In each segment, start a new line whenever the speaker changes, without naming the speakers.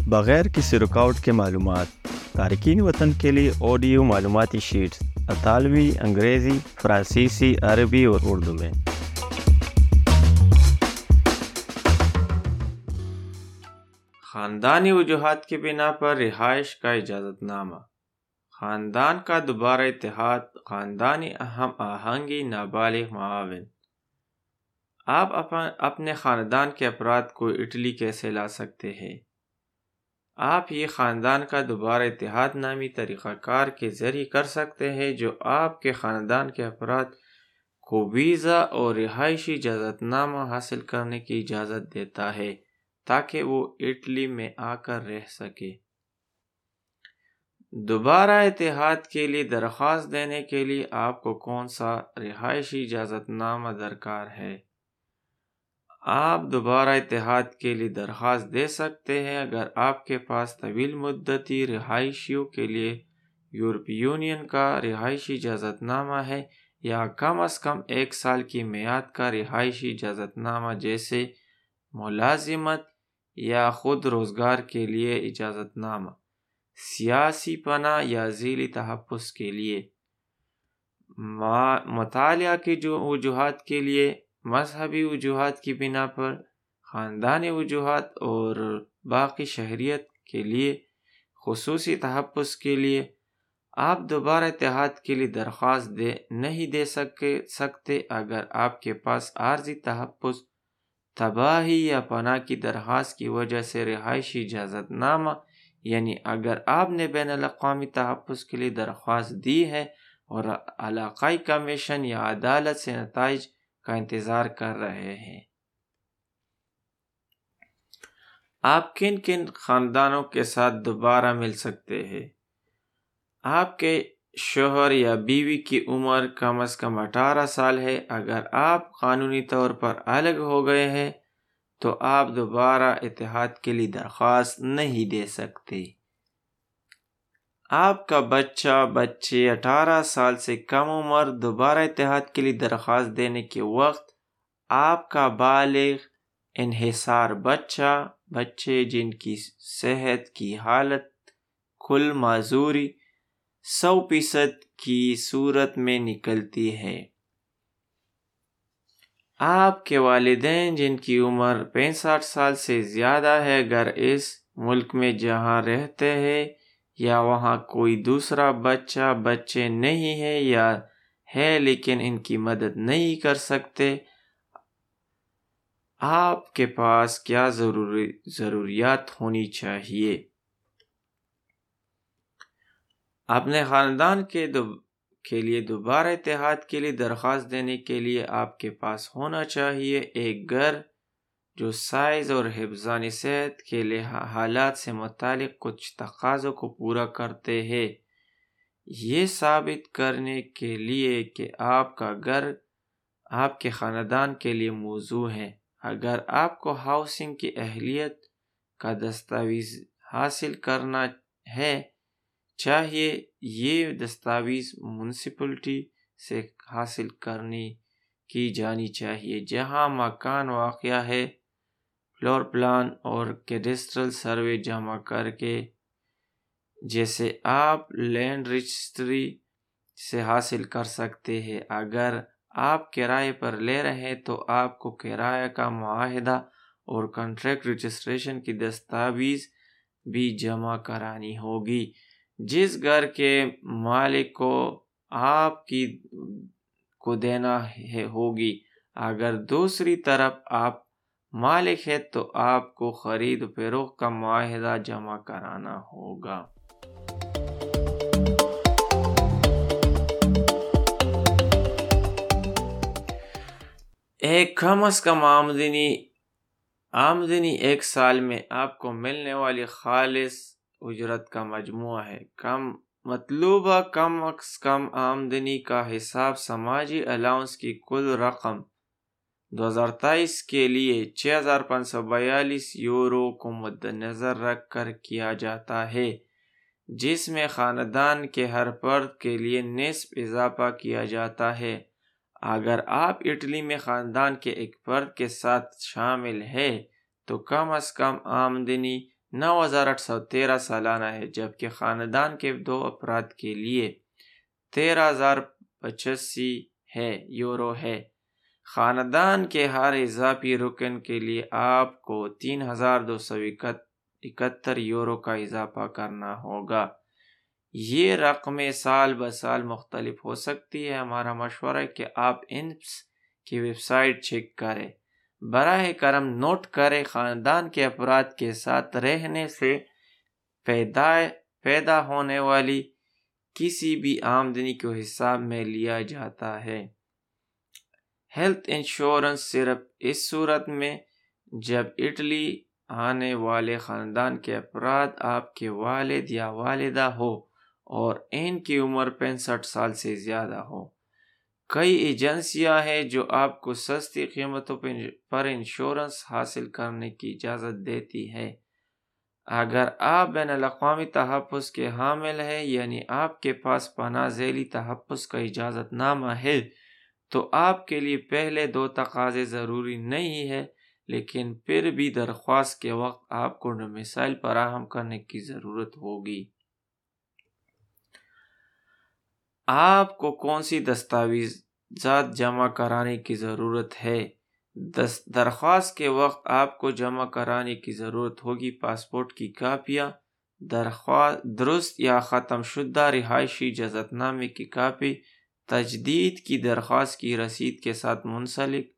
بغیر کسی رکاوٹ کے معلومات، تارکین وطن کے لیے آڈیو معلوماتی شیٹس اطالوی، انگریزی، فرانسیسی، عربی اور اردو میں۔
خاندانی وجوہات کی بنا پر رہائش کا اجازت نامہ۔ خاندان کا دوبارہ اتحاد، خاندانی ہم آہنگی، نابالغ معاون۔ آپ اپنے خاندان کے افراد کو اٹلی کیسے لا سکتے ہیں؟ آپ یہ خاندان کا دوبارہ اتحاد نامی طریقہ کار کے ذریعے کر سکتے ہیں جو آپ کے خاندان کے افراد کو ویزا اور رہائشی اجازت نامہ حاصل کرنے کی اجازت دیتا ہے تاکہ وہ اٹلی میں آ کر رہ سکے۔ دوبارہ اتحاد کے لیے درخواست دینے کے لیے آپ کو کون سا رہائشی اجازت نامہ درکار ہے؟ آپ دوبارہ اتحاد کے لیے درخواست دے سکتے ہیں اگر آپ کے پاس طویل مدتی رہائشیوں کے لیے یورپی یونین کا رہائشی اجازت نامہ ہے یا کم از کم 1 سال کی میعاد کا رہائشی اجازت نامہ جیسے ملازمت یا خود روزگار کے لیے اجازت نامہ، سیاسی پناہ یا ذیلی تحفظ کے لیے۔ مطالعہ کی وجوہات کے لیے، مذہبی وجوہات کی بنا پر، خاندانی وجوہات اور باقی شہریت کے لیے، خصوصی تحفظ کے لیے، آپ دوبارہ اتحاد کے لیے درخواست نہیں دے سکتے اگر آپ کے پاس عارضی تحفظ، تباہی یا پناہ کی درخواست کی وجہ سے رہائشی اجازت نامہ، یعنی اگر آپ نے بین الاقوامی تحفظ کے لیے درخواست دی ہے اور علاقائی کمیشن یا عدالت سے نتائج کا انتظار کر رہے ہیں۔ آپ کن کن خاندانوں کے ساتھ دوبارہ مل سکتے ہیں؟ آپ کے شوہر یا بیوی کی عمر کم از کم 18 سال ہے۔ اگر آپ قانونی طور پر الگ ہو گئے ہیں تو آپ دوبارہ اتحاد کے لیے درخواست نہیں دے سکتے۔ آپ کا بچے 18 سال سے کم عمر دوبارہ اتحاد کے لیے درخواست دینے کے وقت آپ کا بالغ انحصار بچے جن کی صحت کی حالت کل معذوری 100% کی صورت میں نکلتی ہے۔ آپ کے والدین جن کی عمر 65 سال سے زیادہ ہے اگر اس ملک میں جہاں رہتے ہیں یا وہاں کوئی دوسرا بچے نہیں ہے یا ہے لیکن ان کی مدد نہیں کر سکتے، آپ کے پاس کیا ضروریات ہونی چاہیے؟ اپنے خاندان کے لیے دوبارہ اتحاد کے لیے درخواست دینے کے لیے آپ کے پاس ہونا چاہیے ایک گھر جو سائز اور حفظانی صحت کے حالات سے متعلق کچھ تقاضوں کو پورا کرتے ہیں۔ یہ ثابت کرنے کے لیے کہ آپ کا گھر آپ کے خاندان کے لیے موزوں ہے، اگر آپ کو ہاؤسنگ کی اہلیت کا دستاویز حاصل کرنا ہے، چاہیے یہ دستاویز میونسپلٹی سے حاصل کی جانی چاہیے جہاں مکان واقع ہے، فلور پلان اور کیڈسٹرل سروے جمع کر کے جیسے آپ لینڈ رجسٹری سے حاصل کر سکتے ہیں۔ اگر آپ کرائے پر لے رہے ہیں تو آپ کو کرایہ کا معاہدہ اور کنٹریکٹ رجسٹریشن کی دستاویز بھی جمع کرانی ہوگی۔ جس گھر کے مالک کو آپ کو دینا ہوگی، اگر دوسری طرف آپ مالک ہیں تو آپ کو خرید و فروخت کا معاہدہ جمع کرانا ہوگا۔ ایک کم از کم آمدنی 1 سال میں آپ کو ملنے والی خالص اجرت کا مجموعہ ہے۔ مطلوبہ کم از کم آمدنی کا حساب سماجی الاؤنس کی کل رقم 2023 کے لیے 6542 یورو کو مد نظر رکھ کر کیا جاتا ہے، جس میں خاندان کے ہر فرد کے لیے نصف اضافہ کیا جاتا ہے۔ اگر آپ اٹلی میں خاندان کے ایک فرد کے ساتھ شامل ہیں تو کم از کم آمدنی 9,813 سالانہ ہے، جبکہ خاندان کے 2 افراد کے لیے 13,085 یورو ہے۔ خاندان کے ہر اضافی رکن کے لیے آپ کو 3,271 یورو کا اضافہ کرنا ہوگا۔ یہ رقمیں سال بسال مختلف ہو سکتی ہے۔ ہمارا مشورہ ہے کہ آپ انپس کی ویب سائٹ چیک کریں۔ براہ کرم نوٹ کریں، خاندان کے افراد کے ساتھ رہنے سے پیدا ہونے والی کسی بھی آمدنی کو حساب میں لیا جاتا ہے۔ ہیلتھ انشورنس صرف اس صورت میں جب اٹلی آنے والے خاندان کے افراد آپ کے والد یا والدہ ہو اور ان کی عمر 65 سال سے زیادہ ہو۔ کئی ایجنسیاں ہیں جو آپ کو سستی قیمتوں پر انشورنس حاصل کرنے کی اجازت دیتی ہے۔ اگر آپ بین الاقوامی تحفظ کے حامل ہیں، یعنی آپ کے پاس پناہ ذیلی تحفظ کا اجازت نامہ ہے، تو آپ کے لیے پہلے 2 تقاضے ضروری نہیں ہے، لیکن پھر بھی درخواست کے وقت آپ کو ڈومیسائل فراہم کرنے کی ضرورت ہوگی۔ آپ کو کون سی دستاویزات جمع کرانے کی ضرورت ہے؟ درخواست کے وقت آپ کو جمع کرانے کی ضرورت ہوگی پاسپورٹ کی کاپیاں، درست یا ختم شدہ رہائشی اجازت نامے کی کاپی، تجدید کی درخواست کی رسید کے ساتھ منسلک،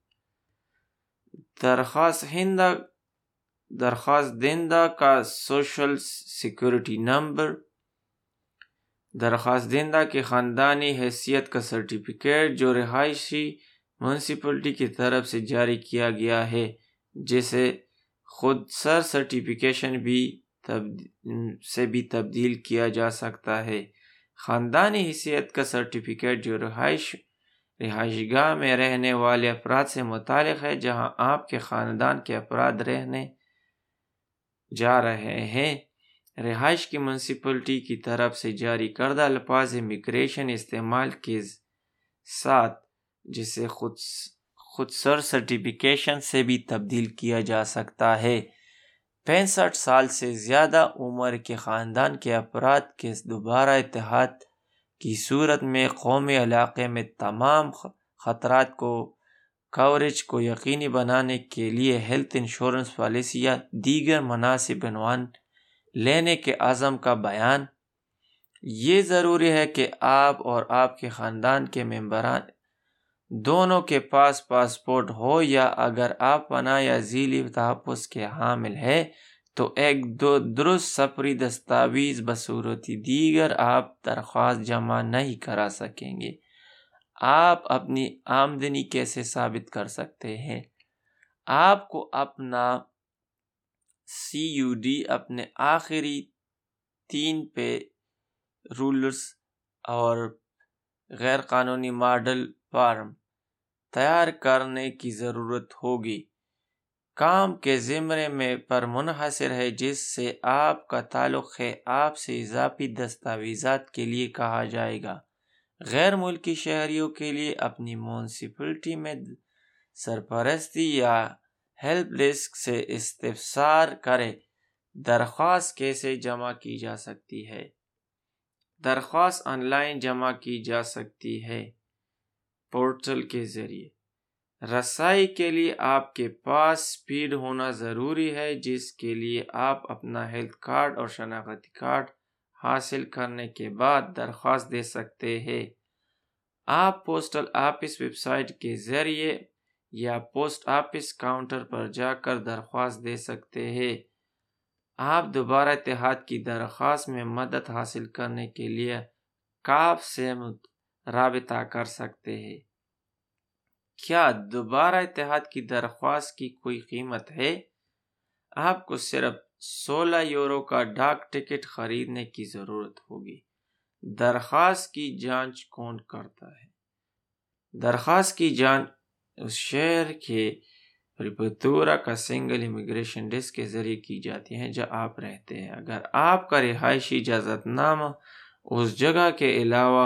درخواست دہندہ کا سوشل سیکورٹی نمبر، درخواست دہندہ کی خاندانی حیثیت کا سرٹیفکیٹ جو رہائشی میونسپلٹی کی طرف سے جاری کیا گیا ہے، جسے خود سر سرٹیفکیشن سے بھی تبدیل کیا جا سکتا ہے، خاندانی حیثیت کا سرٹیفکیٹ جو رہائش گاہ میں رہنے والے افراد سے متعلق ہے جہاں آپ کے خاندان کے افراد رہنے جا رہے ہیں، رہائش کی میونسپلٹی کی طرف سے جاری کردہ الفاظ امیگریشن استعمال کے ساتھ، جسے خود سر سرٹیفکیشن سے بھی تبدیل کیا جا سکتا ہے۔ 65 سال سے زیادہ عمر کے خاندان کے افراد کے دوبارہ اتحاد کی صورت میں قومی علاقے میں تمام خطرات کوریج کو یقینی بنانے کے لیے ہیلتھ انشورنس پالیسی یا دیگر مناسب عنوان لینے کے عزم کا بیان۔ یہ ضروری ہے کہ آپ اور آپ کے خاندان کے ممبران دونوں کے پاس پاسپورٹ ہو، یا اگر آپ پناہ یا ذیلی تحفظ کے حامل ہیں تو ایک درست سفری دستاویز بصورت دیگر آپ درخواست جمع نہیں کرا سکیں گے۔ آپ اپنی آمدنی کیسے ثابت کر سکتے ہیں؟ آپ کو اپنا CUD، اپنے آخری 3 پے رولز اور غیر قانونی ماڈل فارم تیار کرنے کی ضرورت ہوگی۔ کام کے زمرے پر منحصر ہے جس سے آپ کا تعلق ہے، آپ سے اضافی دستاویزات کے لیے کہا جائے گا۔ غیر ملکی شہریوں کے لیے اپنی میونسپلٹی میں سرپرستی یا ہیلپ ڈیسک سے استفسار کریں۔ درخواست کیسے جمع کی جا سکتی ہے؟ درخواست آن لائن جمع کی جا سکتی ہے پورٹل کے ذریعے۔ رسائی کے لیے آپ کے پاس سپیڈ ہونا ضروری ہے، جس کے لیے آپ اپنا ہیلتھ کارڈ اور شناختی کارڈ حاصل کرنے کے بعد درخواست دے سکتے ہیں۔ آپ پوسٹل آفس ویب سائٹ کے ذریعے یا پوسٹ آفس کاؤنٹر پر جا کر درخواست دے سکتے ہیں۔ آپ دوبارہ اتحاد کی درخواست میں مدد حاصل کرنے کے لیے کاف سے رابطہ کر سکتے ہیں۔ کیا دوبارہ اتحاد کی درخواست کی کوئی قیمت ہے؟ آپ کو صرف 16 یورو کا ڈاک ٹکٹ خریدنے کی ضرورت ہوگی۔ درخواست کی جانچ کون کرتا ہے؟ درخواست کی جانچ اس شہر کے پریفیکچر کا سنگل امیگریشن ڈیسک کے ذریعے کی جاتی ہے جہاں آپ رہتے ہیں۔ اگر آپ کا رہائشی اجازت نامہ اس جگہ کے علاوہ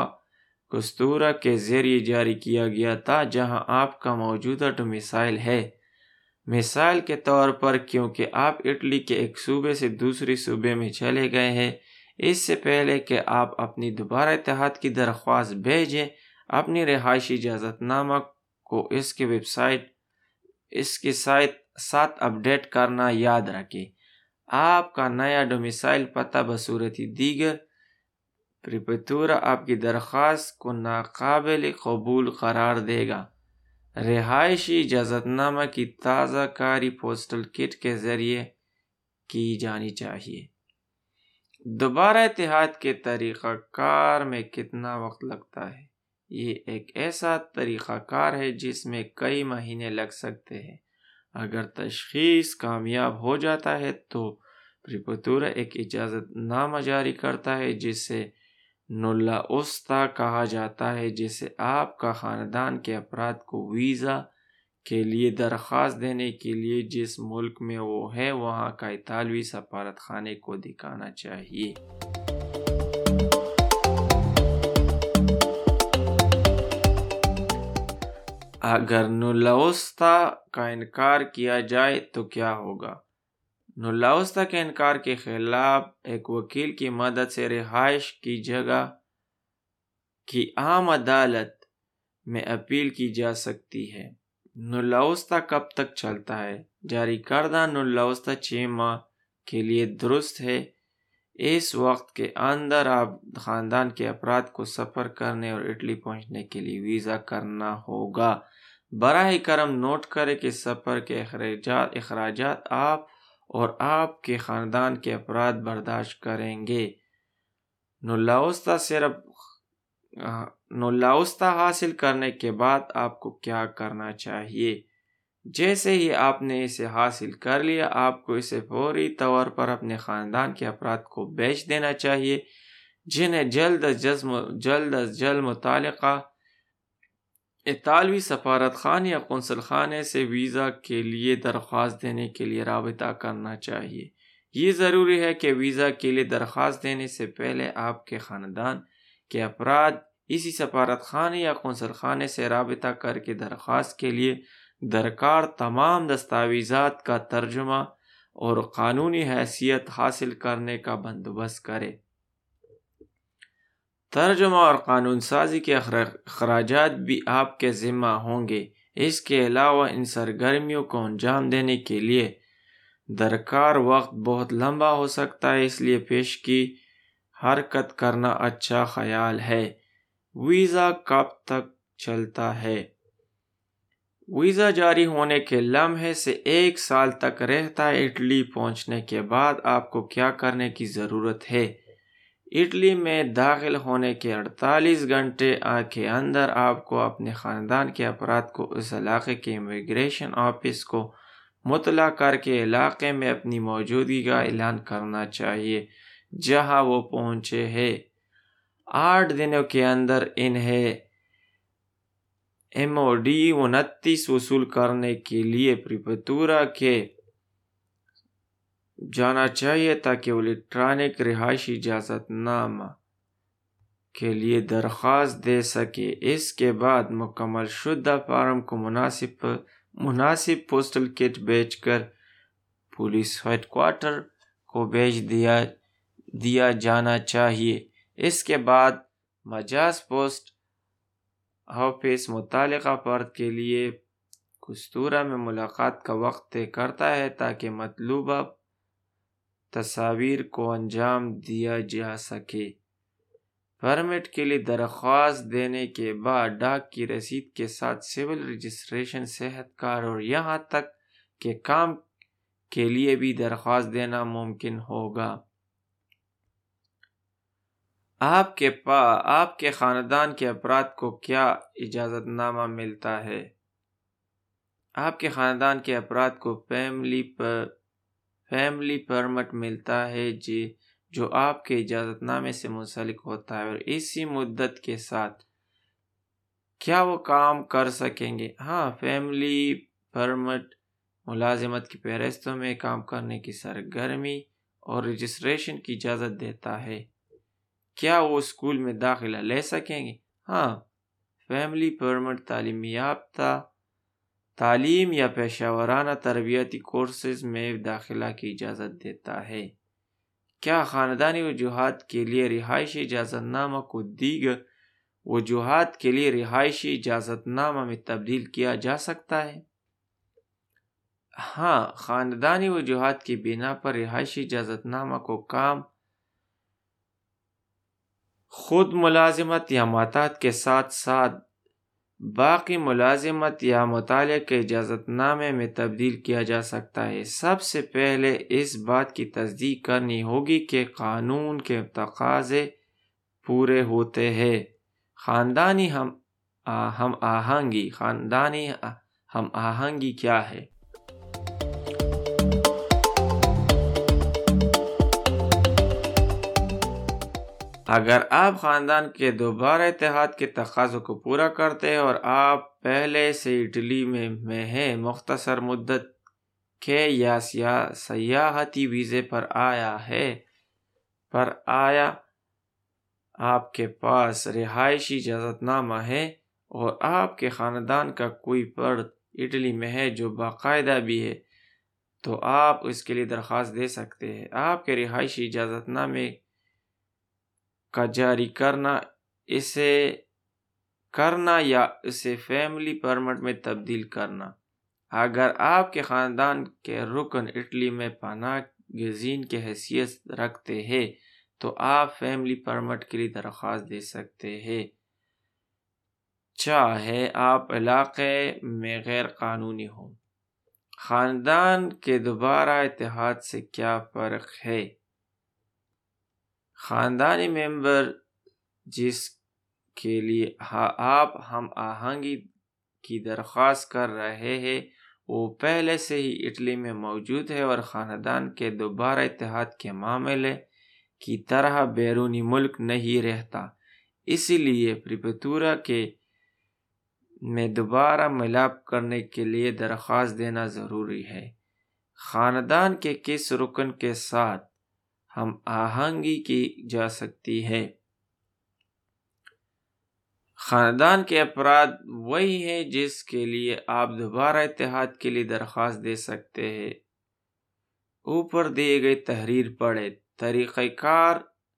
پریفیکچر کے ذریعے جاری کیا گیا تھا جہاں آپ کا موجودہ ڈومیسائل ہے، مثال کے طور پر کیونکہ آپ اٹلی کے ایک صوبے سے دوسری صوبے میں چلے گئے ہیں، اس سے پہلے کہ آپ اپنی دوبارہ اتحاد کی درخواست بھیجیں، اپنی رہائشی اجازت نامہ کو اس کے ساتھ اپڈیٹ کرنا یاد رکھیں۔ آپ کا نیا ڈومیسائل پتہ بصورت دیگر پریفیکچر آپ کی درخواست کو ناقابل قبول قرار دے گا۔ رہائشی اجازت نامہ کی تازہ کاری پوسٹل کٹ کے ذریعے کی جانی چاہیے۔ دوبارہ اتحاد کے طریقہ کار میں کتنا وقت لگتا ہے؟ یہ ایک ایسا طریقہ کار ہے جس میں کئی مہینے لگ سکتے ہیں۔ اگر تشخیص کامیاب ہو جاتا ہے تو پریفیکچر ایک اجازت نامہ جاری کرتا ہے جسے نلا اوستا کہا جاتا ہے، جسے آپ کا خاندان کے افراد کو ویزا کے لیے درخواست دینے کے لیے جس ملک میں وہ ہے وہاں کا اطالوی سفارت خانے کو دکھانا چاہیے۔ اگر نلا اوستا کا انکار کیا جائے تو کیا ہوگا؟ نلا اوستا کے انکار کے خلاف ایک وکیل کی مدد سے رہائش کی جگہ کی عام عدالت میں اپیل کی جا سکتی ہے۔ نلا اوستا کب تک چلتا ہے؟ جاری کردہ نلا اوستا 6 ماہ کے لیے درست ہے۔ اس وقت کے اندر آپ خاندان کے افراد کو سفر کرنے اور اٹلی پہنچنے کے لیے ویزا کرنا ہوگا۔ براہ کرم نوٹ کریں کہ سفر کے اخراجات آپ اور آپ کے خاندان کے افراد برداشت کریں گے۔ نلا اوستا حاصل کرنے کے بعد آپ کو کیا کرنا چاہیے؟ جیسے ہی آپ نے اسے حاصل کر لیا، آپ کو اسے فوری طور پر اپنے خاندان کے افراد کو بھیج دینا چاہیے، جنہیں جلد از جلد متعلقہ اطالوی سفارت خانے یا قنصل خانے سے ویزا کے لیے درخواست دینے کے لیے رابطہ کرنا چاہیے۔ یہ ضروری ہے کہ ویزا کے لیے درخواست دینے سے پہلے آپ کے خاندان کے افراد اسی سفارت خانے یا قنصل خانے سے رابطہ کر کے درخواست کے لیے درکار تمام دستاویزات کا ترجمہ اور قانونی حیثیت حاصل کرنے کا بندوبست کرے۔ ترجمہ اور قانون سازی کے اخراجات بھی آپ کے ذمہ ہوں گے۔ اس کے علاوہ ان سرگرمیوں کو انجام دینے کے لیے درکار وقت بہت لمبا ہو سکتا ہے، اس لیے پیش کی حرکت کرنا اچھا خیال ہے۔ ویزا کب تک چلتا ہے؟ ویزا جاری ہونے کے لمحے سے 1 سال تک رہتا ہے۔ اٹلی پہنچنے کے بعد آپ کو کیا کرنے کی ضرورت ہے؟ اٹلی میں داخل ہونے کے 48 گھنٹے کے اندر آپ کو اپنے خاندان کے افراد کو اس علاقے کے امیگریشن آفس کو مطلع کر کے علاقے میں اپنی موجودگی کا اعلان کرنا چاہیے جہاں وہ پہنچے ہیں۔ 8 دنوں کے اندر انہیں MOD 29 وصول کرنے کے لیے پریفیکچر کے جانا چاہیے تاکہ وہ الیکٹرانک رہائشی اجازت نامہ کے لیے درخواست دے سکے۔ اس کے بعد مکمل شدہ فارم کو مناسب پوسٹل کٹ بھیج کر پولیس ہیڈ کوارٹر کو بھیج دیا جانا چاہیے۔ اس کے بعد مجاز پوسٹ آفس متعلقہ فرد کے لیے قصدورہ میں ملاقات کا وقت طے کرتا ہے تاکہ مطلوبہ تصاویر کو انجام دیا جا سکے۔ پرمٹ کے لیے درخواست دینے کے بعد ڈاک کی رسید کے ساتھ سول رجسٹریشن، صحت کارڈ اور یہاں تک کہ کام کے لیے بھی درخواست دینا ممکن ہوگا۔ آپ کے خاندان کے افراد کو کیا اجازت نامہ ملتا ہے؟ آپ کے خاندان کے افراد کو فیملی پرمٹ ملتا ہے جو آپ کے اجازت نامے سے منسلک ہوتا ہے اور اسی مدت کے ساتھ کیا وہ کام کر سکیں گے؟ ہاں، فیملی پرمٹ ملازمت کی فہرستوں میں کام کرنے کی سرگرمی اور رجسٹریشن کی اجازت دیتا ہے۔ کیا وہ اسکول میں داخلہ لے سکیں گے؟ ہاں، فیملی پرمٹ تعلیم یافتہ تعلیم یا پیشہ ورانہ تربیتی کورسز میں داخلہ کی اجازت دیتا ہے۔ کیا خاندانی وجوہات کے لیے رہائشی اجازت نامہ کو دیگر وجوہات کے لیے رہائشی اجازت نامہ میں تبدیل کیا جا سکتا ہے؟ ہاں، خاندانی وجوہات کی بنا پر رہائشی اجازت نامہ کو کام خود ملازمت یا معطات کے ساتھ ساتھ باقی ملازمت یا مطالعہ کے اجازت نامے میں تبدیل کیا جا سکتا ہے۔ سب سے پہلے اس بات کی تصدیق کرنی ہوگی کہ قانون کے تقاضے پورے ہوتے ہیں۔ خاندانی ہم آہنگی کیا ہے؟ اگر آپ خاندان کے دوبارہ اتحاد کے تقاضوں کو پورا کرتے ہیں اور آپ پہلے سے اٹلی میں ہیں، مختصر مدت کے یا سیاحتی ویزے پر آیا آپ کے پاس رہائشی اجازت نامہ ہے اور آپ کے خاندان کا کوئی فرد اٹلی میں ہے جو باقاعدہ بھی ہے، تو آپ اس کے لیے درخواست دے سکتے ہیں۔ آپ کے رہائشی اجازت نامے کا جاری کرنا یا اسے فیملی پرمٹ میں تبدیل کرنا۔ اگر آپ کے خاندان کے رکن اٹلی میں پناہ گزین کی حیثیت رکھتے ہیں تو آپ فیملی پرمٹ کے لیے درخواست دے سکتے ہیں، چاہے آپ علاقے میں غیر قانونی ہوں۔ خاندان کے دوبارہ اتحاد سے کیا فرق ہے؟ خاندانی ممبر جس کے لیے آپ ہم آہنگی کی درخواست کر رہے ہیں وہ پہلے سے ہی اٹلی میں موجود ہے اور خاندان کے دوبارہ اتحاد کے معاملے کی طرح بیرونی ملک نہیں رہتا، اسی لیے پریفیکچر میں دوبارہ ملاپ کرنے کے لیے درخواست دینا ضروری ہے۔ خاندان کے کس رکن کے ساتھ ہم آہنگی کی جا سکتی ہے؟ خاندان کے افراد وہی ہیں جس کے لیے آپ دوبارہ اتحاد کے لیے درخواست دے سکتے ہیں۔ اوپر دیے گئے تحریر پڑھیں۔ طریقہ کار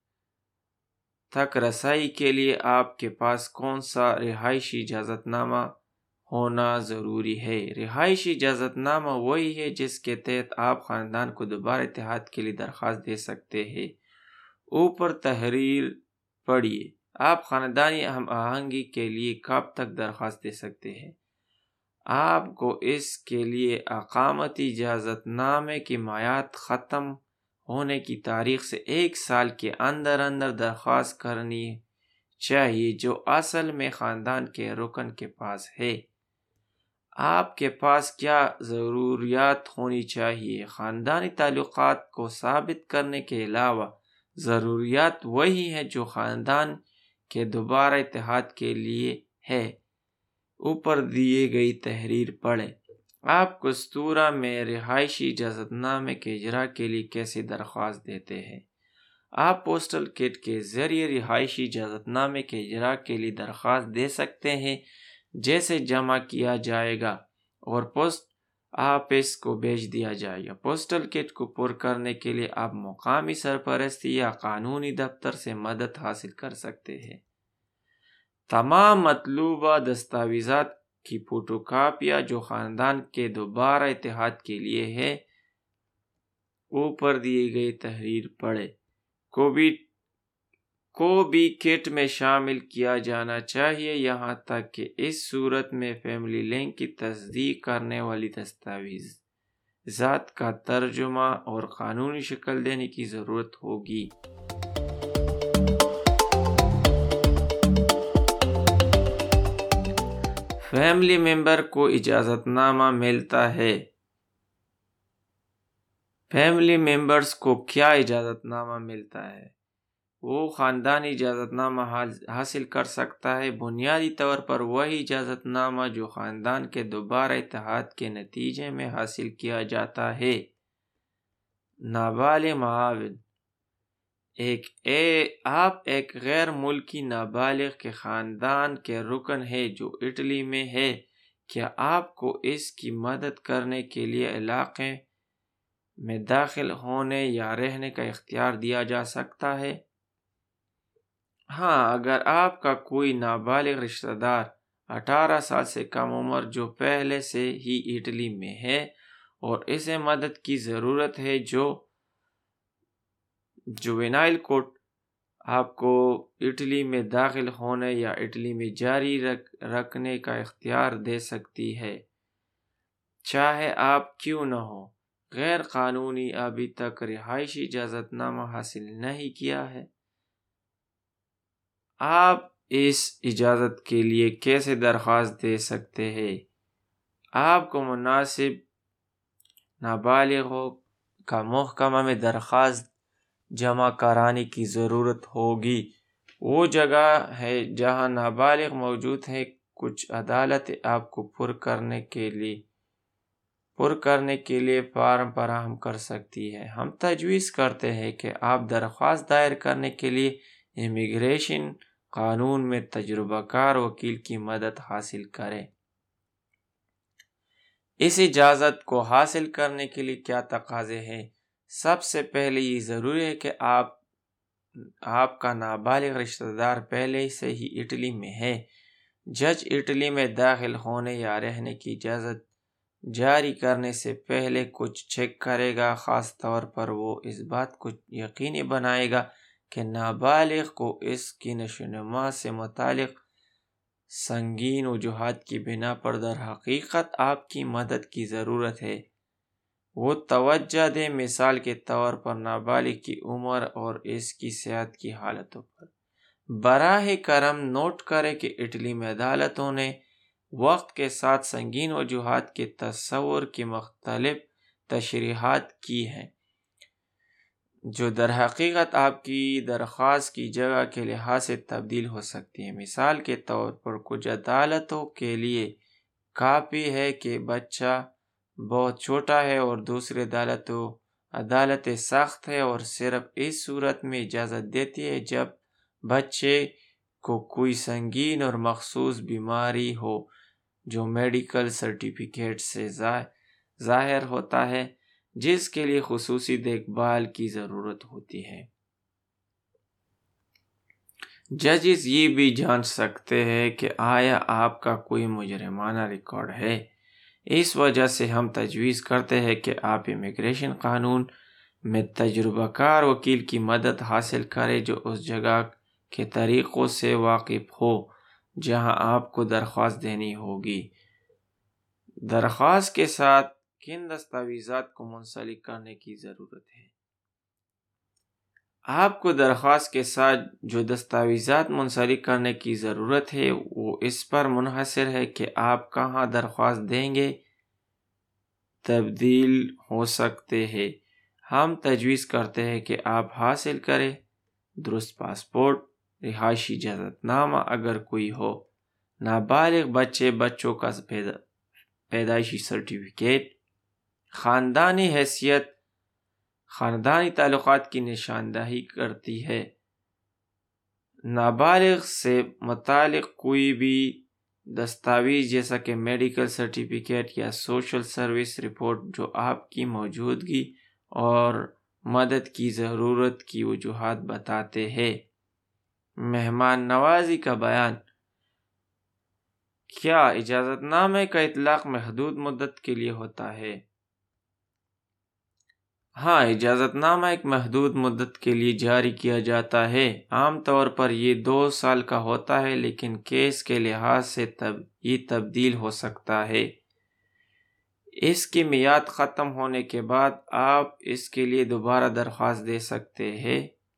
تک رسائی کے لیے آپ کے پاس کون سا رہائشی اجازت نامہ ہونا ضروری ہے؟ رہائشی اجازت نامہ وہی ہے جس کے تحت آپ خاندان کو دوبارہ اتحاد کے لیے درخواست دے سکتے ہیں۔ اوپر تحریر پڑھیے۔ آپ خاندانی ہم آہنگی کے لیے کب تک درخواست دے سکتے ہیں؟ آپ کو اس کے لیے اقامتی اجازت نامے کی میعاد ختم ہونے کی تاریخ سے 1 سال کے اندر درخواست کرنی چاہیے جو اصل میں خاندان کے رکن کے پاس ہے۔ آپ کے پاس کیا ضروریات ہونی چاہیے؟ خاندانی تعلقات کو ثابت کرنے کے علاوہ ضروریات وہی ہیں جو خاندان کے دوبارہ اتحاد کے لیے ہے۔ اوپر دیے گئی تحریر پڑھیں۔ آپ کستورا میں رہائشی اجازت نامے کے اجراء کے لیے کیسے درخواست دیتے ہیں؟ آپ پوسٹل کٹ کے ذریعے رہائشی اجازت نامے کے اجراء کے لیے درخواست دے سکتے ہیں، جیسے جمع کیا جائے گا اور پوسٹ آفس کو بھیج دیا جائے گا۔ پوسٹل کٹ کو پر کرنے کے لیے آپ مقامی سرپرستی یا قانونی دفتر سے مدد حاصل کر سکتے ہیں۔ تمام مطلوبہ دستاویزات کی فوٹو کاپیاں جو خاندان کے دوبارہ اتحاد کے لیے ہے، اوپر دی گئی تحریر پڑھیں۔ کو بھی کٹ میں شامل کیا جانا چاہیے، یہاں تک کہ اس صورت میں فیملی لنک کی تصدیق کرنے والی دستاویز ذات کا ترجمہ اور قانونی شکل دینے کی ضرورت ہوگی۔ فیملی ممبر کو اجازت نامہ ملتا ہے۔ فیملی ممبرز کو کیا اجازت نامہ ملتا ہے؟ وہ خاندانی اجازت نامہ حاصل کر سکتا ہے، بنیادی طور پر وہی اجازت نامہ جو خاندان کے دوبارہ اتحاد کے نتیجے میں حاصل کیا جاتا ہے۔ نابالغ معاون۔ آپ ایک غیر ملکی نابالغ کے خاندان کے رکن ہیں جو اٹلی میں ہے کیا آپ کو اس کی مدد کرنے کے لیے علاقے میں داخل ہونے یا رہنے کا اختیار دیا جا سکتا ہے؟ ہاں، اگر آپ کا کوئی نابالغ رشتہ دار 18 سال سے کم عمر جو پہلے سے ہی اٹلی میں ہے اور اسے مدد کی ضرورت ہے، جو جوینائل کورٹ آپ کو اٹلی میں داخل ہونے یا اٹلی میں جاری رکھنے کا اختیار دے سکتی ہے، چاہے آپ کیوں نہ ہو غیر قانونی ابھی تک رہائشی اجازت نامہ حاصل نہیں کیا ہے۔ آپ اس اجازت کے لیے کیسے درخواست دے سکتے ہیں؟ آپ کو مناسب نابالغوں کا محکمہ میں درخواست جمع کرانے کی ضرورت ہوگی۔ وہ جگہ ہے جہاں نابالغ موجود ہیں۔ کچھ عدالتیں آپ کو پر کرنے کے لیے فارم فراہم کر سکتی ہے۔ ہم تجویز کرتے ہیں کہ آپ درخواست دائر کرنے کے لیے امیگریشن قانون میں تجربہ کار وکیل کی مدد حاصل کریں۔ اس اجازت کو حاصل کرنے کے لیے کیا تقاضے ہیں؟ سب سے پہلے یہ ضروری ہے کہ آپ کا نابالغ رشتہ دار پہلے سے ہی اٹلی میں ہے۔ جج اٹلی میں داخل ہونے یا رہنے کی اجازت جاری کرنے سے پہلے کچھ چیک کرے گا۔ خاص طور پر وہ اس بات کو یقینی بنائے گا کہ نابالغ کو اس کی نشوونما سے متعلق سنگین وجوہات کی بنا پر در حقیقت آپ کی مدد کی ضرورت ہے۔ وہ توجہ دیں، مثال کے طور پر نابالغ کی عمر اور اس کی صحت کی حالتوں پر۔ براہ کرم نوٹ کریں کہ اٹلی میں عدالتوں نے وقت کے ساتھ سنگین وجوہات کے تصور کی مختلف تشریحات کی ہیں، جو در حقیقت آپ کی درخواست کی جگہ کے لحاظ سے تبدیل ہو سکتی ہیں۔ مثال کے طور پر کچھ عدالتوں کے لیے کافی ہے کہ بچہ بہت چھوٹا ہے، اور دوسری عدالتیں سخت ہے اور صرف اس صورت میں اجازت دیتی ہے جب بچے کو کوئی سنگین اور مخصوص بیماری ہو جو میڈیکل سرٹیفکیٹ سے ظاہر ہوتا ہے، جس کے لیے خصوصی دیکھ بھال کی ضرورت ہوتی ہے۔ ججز یہ بھی جانچ سکتے ہیں کہ آیا آپ کا کوئی مجرمانہ ریکارڈ ہے۔ اس وجہ سے ہم تجویز کرتے ہیں کہ آپ امیگریشن قانون میں تجربہ کار وکیل کی مدد حاصل کریں جو اس جگہ کے طریقوں سے واقف ہو جہاں آپ کو درخواست دینی ہوگی۔ درخواست کے ساتھ کن دستاویزات کو منسلک کرنے کی ضرورت ہے؟ آپ کو درخواست کے ساتھ جو دستاویزات منسلک کرنے کی ضرورت ہے وہ اس پر منحصر ہے کہ آپ کہاں درخواست دیں گے۔ تبدیل ہو سکتے ہیں۔ ہم تجویز کرتے ہیں کہ آپ حاصل کریں درست پاسپورٹ، رہائشی اجازت نامہ اگر کوئی ہو، نابالغ بچوں کا پیدائشی سرٹیفکیٹ، خاندانی حیثیت خاندانی تعلقات کی نشاندہی کرتی ہے۔ نابالغ سے متعلق کوئی بھی دستاویز جیسا کہ میڈیکل سرٹیفکیٹ یا سوشل سروس رپورٹ جو آپ کی موجودگی اور مدد کی ضرورت کی وجوہات بتاتے ہیں۔ مہمان نوازی کا بیان۔ کیا اجازت نامے کا اطلاق محدود مدت کے لیے ہوتا ہے؟ ہاں، اجازت نامہ ایک محدود مدت کے لیے جاری کیا جاتا ہے۔ عام طور پر یہ 2 سال کا ہوتا ہے، لیکن کیس کے لحاظ سے یہ تبدیل ہو سکتا ہے۔ اس کی میعاد ختم ہونے کے بعد آپ اس کے لیے دوبارہ درخواست دے سکتے ہیں۔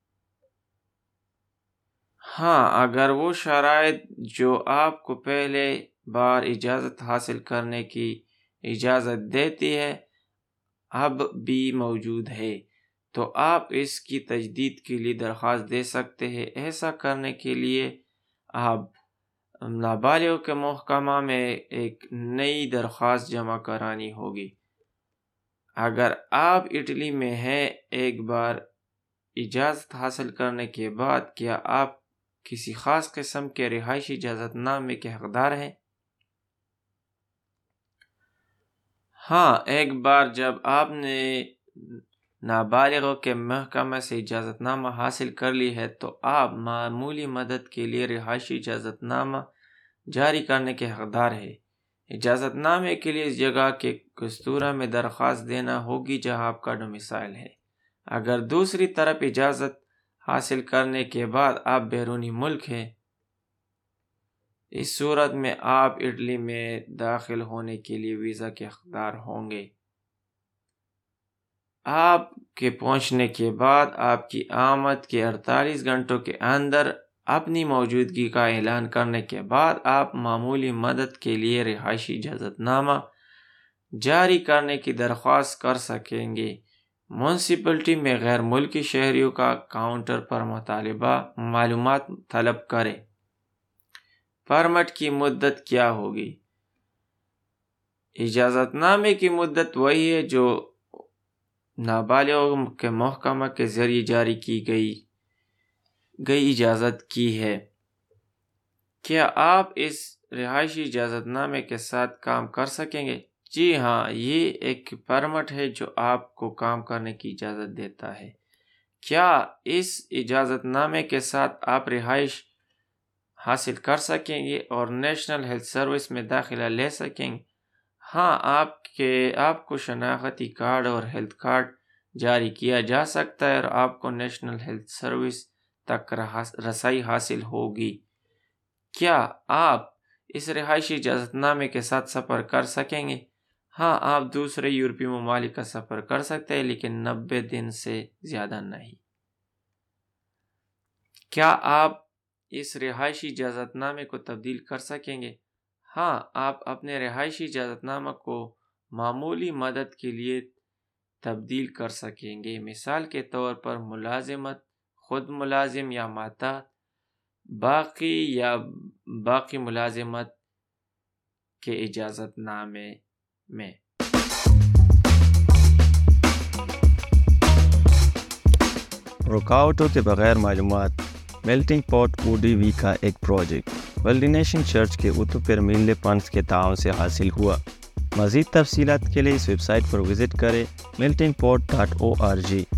ہاں، اگر وہ شرائط جو آپ کو پہلے بار اجازت حاصل کرنے کی اجازت دیتی ہے اب بھی موجود ہے، تو آپ اس کی تجدید کے لیے درخواست دے سکتے ہیں۔ ایسا کرنے کے لیے آپ نابالغ کے محکمہ میں ایک نئی درخواست جمع کرانی ہوگی۔ اگر آپ اٹلی میں ہیں، ایک بار اجازت حاصل کرنے کے بعد کیا آپ کسی خاص قسم کے رہائشی اجازت نامے کے حقدار ہیں؟ ہاں، ایک بار جب آپ نے نابالغوں کے محکمہ سے اجازت نامہ حاصل کر لی ہے تو آپ معمولی مدت کے لیے رہائشی اجازت نامہ جاری کرنے کے حقدار ہیں۔ اجازت نامے کے لیے اس جگہ کے کستورہ میں درخواست دینا ہوگی جہاں آپ کا ڈومیسائل ہے۔ اگر دوسری طرف اجازت حاصل کرنے کے بعد آپ بیرونی ملک ہیں، اس صورت میں آپ اٹلی میں داخل ہونے کے لیے ویزا کے حقدار ہوں گے۔ آپ کے پہنچنے کے بعد آپ کی آمد کے 48 گھنٹوں کے اندر اپنی موجودگی کا اعلان کرنے کے بعد آپ معمولی مدت کے لیے رہائشی اجازت نامہ جاری کرنے کی درخواست کر سکیں گے۔ میونسپلٹی میں غیر ملکی شہریوں کا کاؤنٹر پر مطالبہ معلومات طلب کریں۔ پرمٹ کی مدت کیا ہوگی؟ اجازت نامے کی مدت وہی ہے جو نابالغوں کے محکمہ کے ذریعے جاری کی گئی اجازت کی ہے۔ کیا آپ اس رہائشی اجازت نامے کے ساتھ کام کر سکیں گے؟ جی ہاں، یہ ایک پرمٹ ہے جو آپ کو کام کرنے کی اجازت دیتا ہے۔ کیا اس اجازت نامے کے ساتھ آپ رہائش حاصل کر سکیں گے اور نیشنل ہیلتھ سروس میں داخلہ لے سکیں گے؟ ہاں، آپ کو شناختی کارڈ اور ہیلتھ کارڈ جاری کیا جا سکتا ہے اور آپ کو نیشنل ہیلتھ سروس تک رسائی حاصل ہوگی۔ کیا آپ اس رہائشی اجازت نامے کے ساتھ سفر کر سکیں گے؟ ہاں، آپ دوسرے یورپی ممالک کا سفر کر سکتے ہیں لیکن 90 دن سے زیادہ نہیں۔ کیا آپ اس رہائشی اجازت نامے کو تبدیل کر سکیں گے؟ ہاں، آپ اپنے رہائشی اجازت نامہ کو معمولی مدت کے لیے تبدیل کر سکیں گے۔ مثال کے طور پر ملازمت، خود ملازم یا ماتا، باقی ملازمت کے اجازت نامے میں۔
رکاوٹوں کے بغیر معلومات میلٹنگ پاٹ ODV کا ایک پروجیکٹ ویلڈینیشن چرچ کے اتوپیر میلے پنس کے تعاون سے حاصل ہوا۔ مزید تفصیلات کے لیے اس ویب سائٹ پر وزٹ کریں meltingpot.org۔